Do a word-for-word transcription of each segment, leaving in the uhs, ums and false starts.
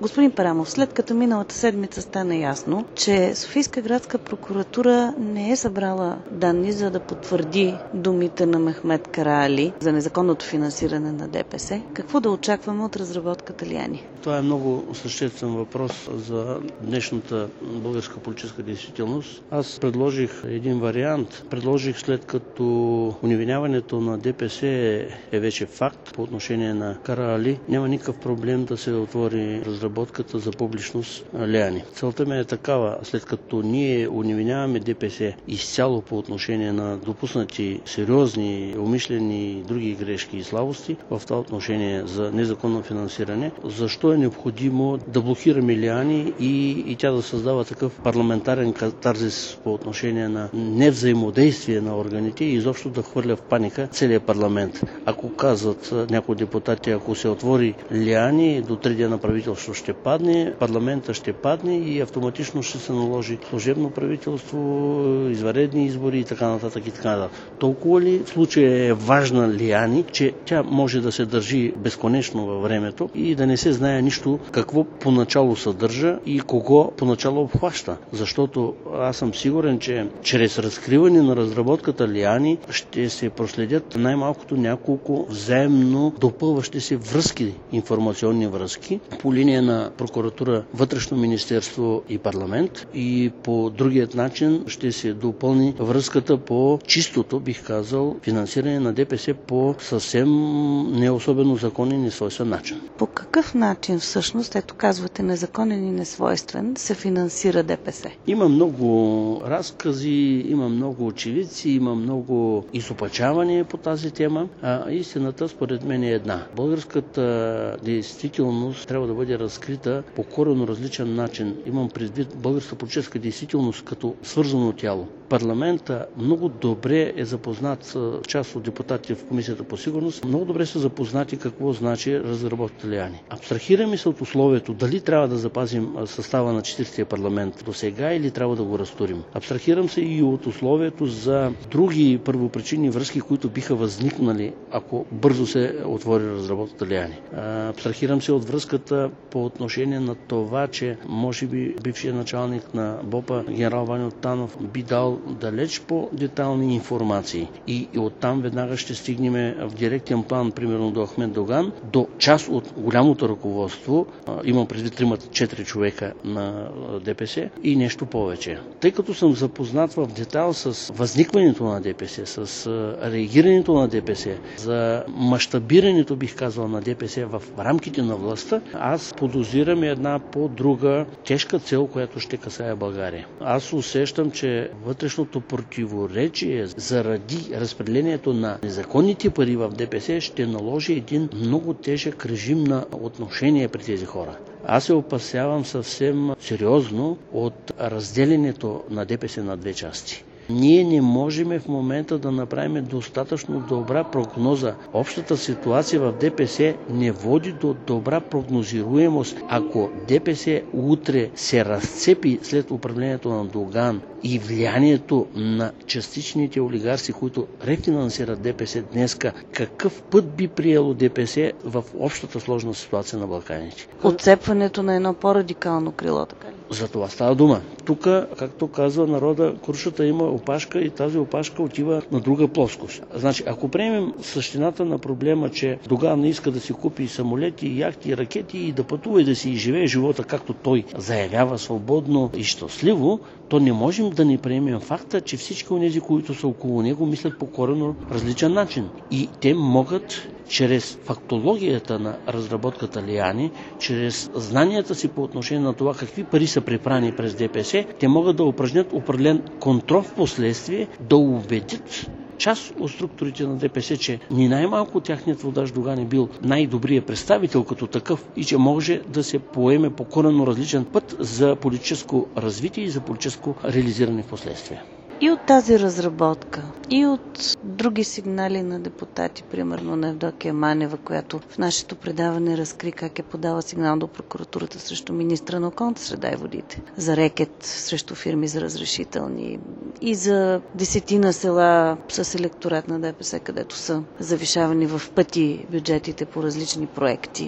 Господин Парамов, след като миналата седмица стана ясно, че Софийска градска прокуратура не е събрала данни, за да потвърди думите на Мехмед Караали за незаконното финансиране на ДПС, какво да очакваме от разработката Лиани? Това е много съществен въпрос за днешната българска политическа действителност. Аз предложих един вариант. Предложих, след като уневиняването на ДПС е вече факт по отношение на Караали, няма никакъв проблем да се отвори разработката за публичност Лиани. Целта ми е такава, след като ние уневиняваме ДПС изцяло по отношение на допуснати сериозни, умишлени и други грешки и слабости в това отношение за незаконно финансиране, защо е необходимо да блокираме Лиани и, и тя да създава такъв парламентарен катарзис по отношение на невзаимодействие на органите и изобщо да хвърля в паника целият парламент. Ако казват някои депутати, ако се отвори Лиани, до три дена правителство ще падне, парламента ще падне и автоматично ще се наложи служебно правителство, извънредни избори и така нататък и така нататък. Толкова ли в случая е важна Лиани, че тя може да се държи безконечно във времето и да не се знае нищо какво поначало съдържа и кого поначало обхваща. Защото аз съм сигурен, че чрез разкриване на разработката Лиани ще се проследят най-малкото няколко взаимно допълващи се връзки, информационни връзки по линия на прокуратура, вътрешно министерство и парламент, и по другият начин ще се допълни връзката по чистото, бих казал, финансиране на ДПС по съвсем не особено законен и несвойствен начин. По какъв начин всъщност, ето казвате незаконен и несвойствен, се финансира ДПС? Има много разкази, има много очевидци, има много изопачавания по тази тема, а истината според мен е една. Българската действителност трябва да бъде разкрита по коренно различен начин. Имам предвид българска политическа действителност като свързано тяло. Парламента много добре е запознат, част от депутатите в Комисията по сигурност, много добре са запознати какво значи разработката Лиани. Абстрахираме се от условието дали трябва да запазим състава на четиридесетия парламент до сега или трябва да го разтурим. Абстрахирам се и от условието за други първопричинни връзки, които биха възникнали, ако бързо се отвори разработката Лиани. Абстрахирам се от връзката по отношение на това, че може би бившият началник на БОПа, генерал Ваньо Танов, би дал далеч по-детални информации. И, и оттам веднага ще стигнем в директен план, примерно до Ахмед Доган, до част от голямото ръководство, имам предвид трима-четири човека на ДПС и нещо повече. Тъй като съм запознат в детайл с възникването на ДПС, с реагирането на ДПС, за мащабирането, бих казал, на ДПС в рамките на властта, аз подозирам една по-друга тежка цел, която ще касае България. Аз усещам, че вътрешното противоречие заради разпределението на незаконните пари в ДПС ще наложи един много тежък режим на отношение при тези хора. Аз се опасявам съвсем сериозно от разделянето на ДПС на две части. Ние не можем в момента да направим достатъчно добра прогноза. Общата ситуация в ДПС не води до добра прогнозируемост. Ако ДПС утре се разцепи след управлението на Доган и влиянието на частичните олигарси, които рефинансират ДПС днеска, какъв път би приело ДПС в общата сложна ситуация на Балканите? Отцепването на едно по-радикално крило, така ли? За това става дума. Тук, както казва народа, крушата има опашка и тази опашка отива на друга плоскост. Значи, ако приемем същината на проблема, че Доган не иска да си купи самолети, яхти, ракети и да пътува и да си живее живота, както той заявява свободно и щастливо, то не можем да не приемем факта, че всички онези, които са около него, мислят по коренно различен начин. И те могат чрез фактологията на разработката Лиани, чрез знанията си по отношение на това какви пари са припрани през ДПС, те могат да упражнят определен контрол в последствие, да убедят част от структурите на ДПС, че ни най-малко тяхният водач Доган е бил най-добрият представител като такъв и че може да се поеме по коренно различен път за политическо развитие и за политическо реализиране в последствие. И от тази разработка, и от други сигнали на депутати, примерно на Евдокия Манева, която в нашето предаване разкри как е подала сигнал до прокуратурата срещу министра на околната среда и водите, за рекет срещу фирми за разрешителни и за десетина села с електорат на ДПС, където са завишавани в пъти бюджетите по различни проекти.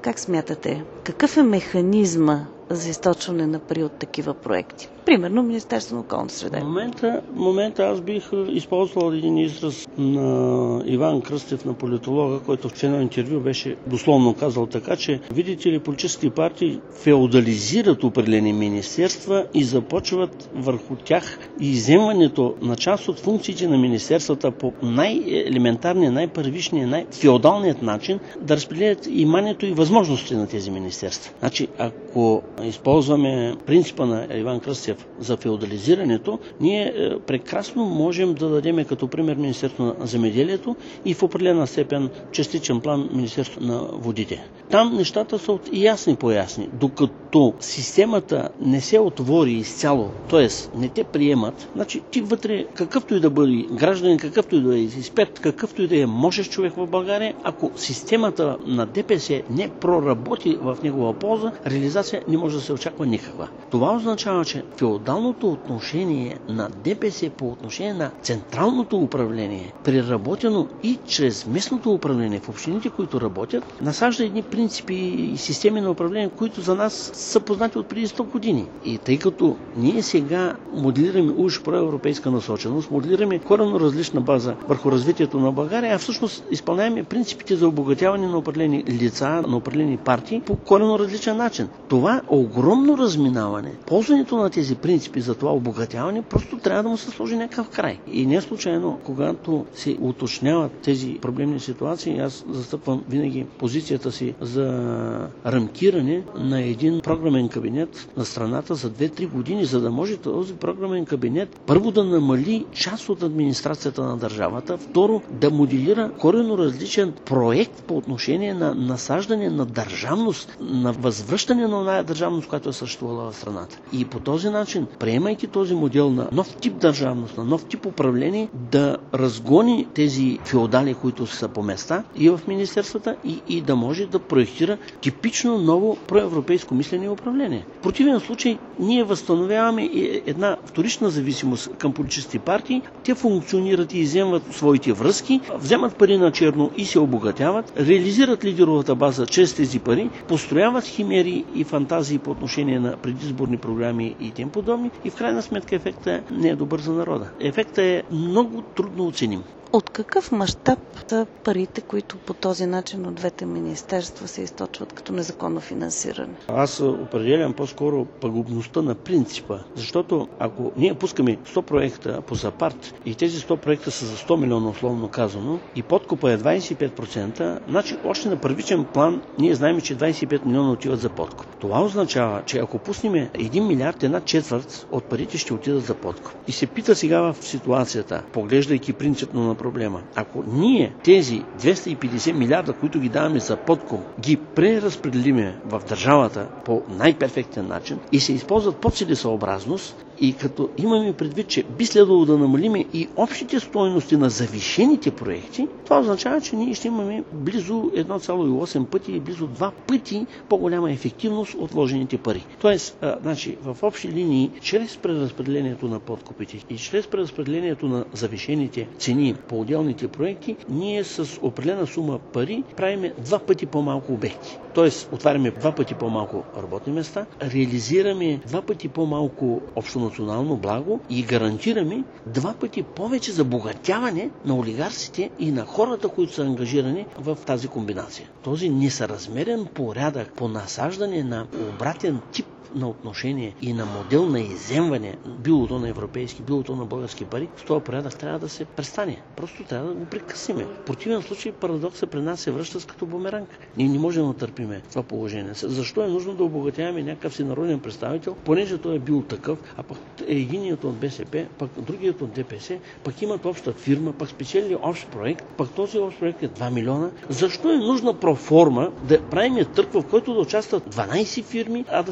Как смятате? Какъв е механизма за източване на пари от такива проекти? Примерно Министерство на околната среда. В момента, момента аз бих използвал един израз на Иван Кръстев, на политолога, който в едно интервю беше дословно казал така, че видите ли, политически партии феодализират определени министерства и започват върху тях изземването на част от функциите на министерствата по най-елементарния, най-първичния, най-феодалният начин да разпределят имането и възможностите на тези министерства. Значи, ако използваме принципа на Иван Кръстев за феодализирането, ние прекрасно можем да дадем като пример Министерство на земеделието и в определена степен частичен план Министерство на водите. Там нещата са от ясни по ясни. Докато системата не се отвори изцяло, т.е. не те приемат, значи ти вътре, какъвто и да бъде гражданин, какъвто и да е изпет, какъвто и да е можеш човек в България, ако системата на ДПС не проработи в негова полза, реализация не може да се очаква никаква. Това означава, че феодалното отношение на ДПС по отношение на централното управление, преработено и чрез местното управление в общините, които работят, насажда едни принципи и системи на управление, които за нас са познати от преди сто години. И тъй като ние сега моделираме уж проевропейска насоченост, моделираме коренно различна база върху развитието на България, а всъщност изпълняваме принципите за обогатяване на определени лица, на определени партии по коренно различен начин. Това огромно разминаване, ползването на тези принципи за това обогатяване, просто трябва да му се сложи някакъв край. И не случайно, когато се уточняват тези проблемни ситуации, аз застъпвам винаги позицията си за рамкиране на един програмен кабинет на страната за две-три години, за да може този програмен кабинет първо да намали част от администрацията на държавата, второ да моделира коренно различен проект по отношение на насаждане на държавност, на възвръщане на оная държавност, която е съществувала в страната. И по този начин, приемайки този модел на нов тип държавност, на нов тип управление, да разгони тези феодали, които са по места и в министерствата, и, и да може да проектира типично ново проевропейско мислене и управление. В противен случай ние възстановяваме една вторична зависимост към политически партии. Те функционират и изземват своите връзки, вземат пари на черно и се обогатяват, реализират лидеровата база чрез тези пари, построяват химери и фантазии по отношение на предизборни програми и тем подобни, и в крайна сметка ефектът не е добър за народа. Ефектът е много трудно оценим. От какъв мащаб са парите, които по този начин от двете министерства се източват като незаконно финансиране? Аз определям по-скоро пагубността на принципа, защото ако ние пускаме сто проекта по САПАРД и тези сто проекта са за сто милиона условно казано и подкупа е двадесет и пет процента, значи още на първичен план ние знаем, че двадесет и пет милиона отиват за подкуп. Това означава, че ако пуснем един милиард, една четвърт от парите ще отидат за подкуп. И се пита сега в ситуацията, поглеждайки принципно на проблема. Ако ние тези двеста и петдесет милиарда, които ги даваме за подкуп, ги преразпределиме в държавата по най-перфектен начин и се използват по целесъобразност, и като имаме предвид, че би следвало да намалиме и общите стойности на завишените проекти, това означава, че ние ще имаме близо едно цяло и осем пъти и близо два пъти по-голяма ефективност от вложените пари. Тоест, а, значи, в общи линии, чрез преразпределението на подкупите и чрез преразпределението на завишените цени по отделните проекти, ние с определена сума пари правиме два пъти по-малко обекти. Тоест, отваряме два пъти по-малко работни места, реализираме два пъти по-малко общонационално благо и гарантираме два пъти повече забогатяване на олигарсите и на хората, които са ангажирани в тази комбинация. Този несъразмерен порядък по насаждане на обратен тип на отношение и на модел на изземване, било то на европейски, било то на български пари, с този порядък трябва да се престане. Просто трябва да го прекъсиме. В противен случай парадоксът при нас се връща с като бумеранг. Ние не можем да търпиме това положение. Защо е нужно да обогатяваме някакъв си народен представител, понеже той е бил такъв, а пък единият от БСП, пък другият от ДПС, пък имат обща фирма, пък спечели общ проект, пък този общ проект е два милиона. Защо е нужна проформа да правим търг, в който да участват дванадесет фирми, а да спечели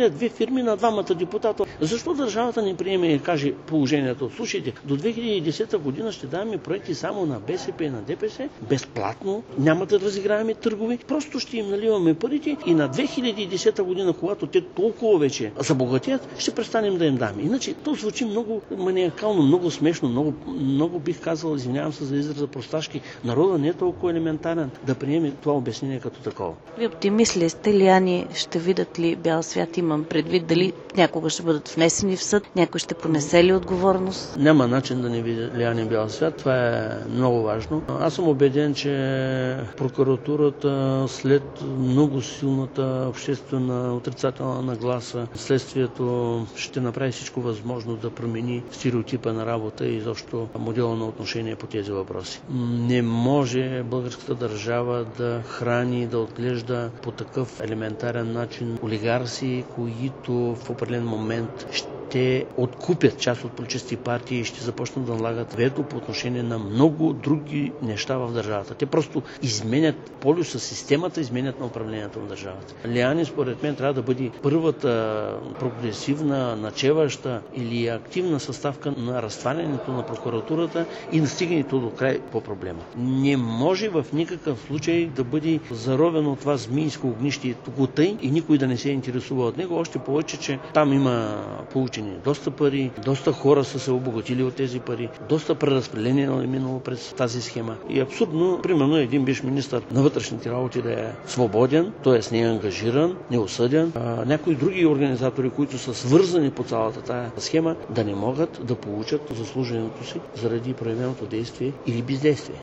определя две фирми на двамата депутата. Защо държавата не приеме и каже положението? Слушайте, до две хиляди и десета година ще даваме проекти само на БСП и на ДПС, безплатно, няма да разиграваме търгове, просто ще им наливаме парите и на две хиляди и десета година, когато те толкова вече забогатят, ще престанем да им даме. Иначе то звучи много маниакално, много смешно, много, много бих казал, извинявам се за израза просташки, народа не е толкова елементарен да приеме това обяснение като такова. Ви оптимист ли сте? Лияни ще видят ли бял свят? Имам предвид дали някога ще бъдат внесени в съд, някой ще понесе ли отговорност? Няма начин да не видя Лияни бял свят, това е много важно. Аз съм убеден, че прокуратурата след много силната обществена отрицателна нагласа, следствието ще направи всичко възможно да промени стереотипа на работа и изобщо модела на отношение по тези въпроси. Не може българската държава да храни, да отглежда по такъв елементарен начин олигарси, които в определен момент ще откупят част от политически партии и ще започнат да налагат вето по отношение на много други неща в държавата. Те просто изменят полюса, системата, изменят на управлението на държавата. Лияни, според мен, трябва да бъде първата прогресивна, начеваща или активна съставка на разтварянето на прокуратурата и на стигането до край по проблема. Не може в никакъв случай да бъде заровено от това змийско огнище тук тъй и никой да не се интересува от него, още повече, че там има получени доста пари, доста хора са се обогатили от тези пари, доста преразпределение е минало през тази схема. И абсурдно, примерно, един бивш министър на вътрешните работи да е свободен, т.е. не е ангажиран, не е осъден, а някои други организатори, които са свързани по цялата тая схема, да не могат да получат заслуженото си заради проявеното действие или бездействие.